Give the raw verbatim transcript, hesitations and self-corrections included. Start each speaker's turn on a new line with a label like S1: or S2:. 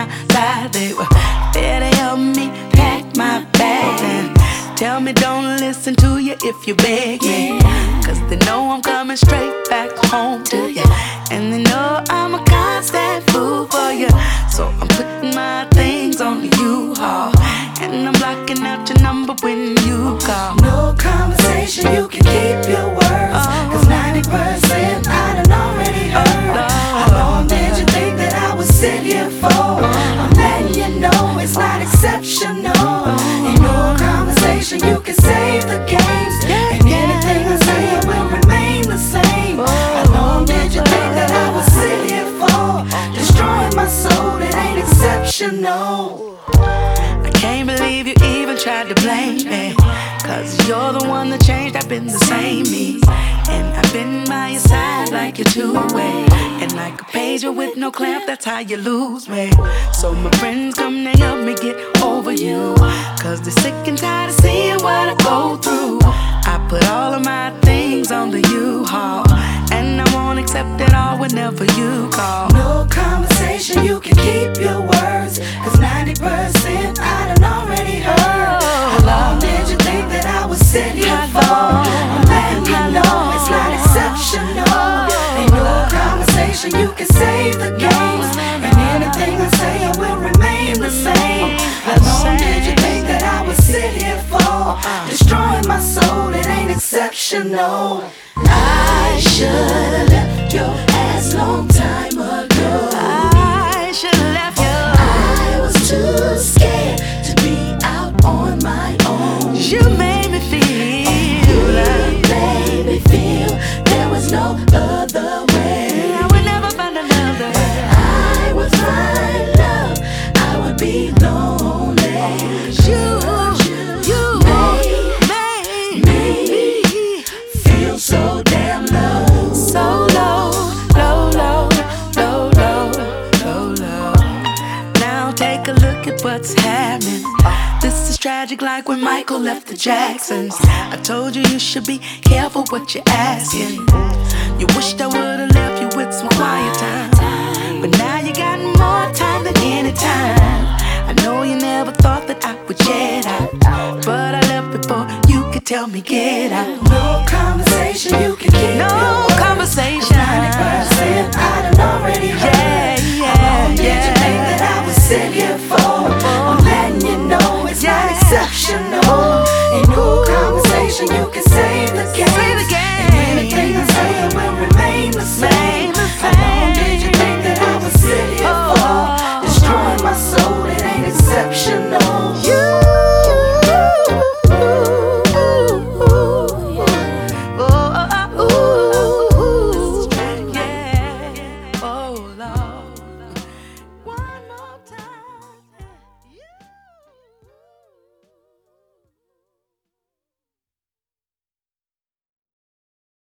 S1: outside. They were there to help me pack my bags and tell me don't listen to you if you beg me, cause they know I'm coming straight back home to you, and they know I'm a constant fool for you. So I'm putting my things on the U-Haul, and I'm blocking out your number when you call.
S2: No conversation, you can keep your words, cause ninety percent I done already heard. How long did you think that I would sit here for? I'm letting you know it's not exceptional. Ain't no conversation, you can save the games, and anything I say will remain the same. How long did you think that I would sit here for? Destroying my soul, it ain't exceptional.
S1: I can't believe you even tried to blame me, cause you're the one that changed, I've been the same me. And I've been by your side like you're two-way, and like a pager with no clamp, that's how you lose me. So my friends come to help me get over you, cause they're sick and tired of seeing what I go through. I put all of my things on the U-Haul, and I won't accept it all whenever you call.
S2: No conversation, you can keep your words, cause ninety percent I done already heard. How long did you think that I would sit here for? I'm letting you know it's not exceptional. Ain't no conversation, you can save the games, and anything I say I will remain the same. How long did you think that I would sit here for? Destroying my soul, it ain't exceptional. I should've left your ass long time ago.
S1: I should've left you.
S2: I was too scared to be out on my own.
S1: You made me feel,
S2: You made me feel there was no other way.
S1: I would never find another.
S2: I would find love, I would be lonely.
S1: You, you
S2: made,
S1: made
S2: made me feel so damn low.
S1: so low, low, low, low, low, low, low. Now take a look at what's happening. This is tragic, like when Michael left the Jacksons. I told you you should be careful what you're asking. You wished I would've left you with some quiet time, but now you got more time than any time. I know you never thought that I would jet out, but I left before you could tell me get out.
S2: No conversation, you can keep
S1: No
S2: your words.
S1: conversation.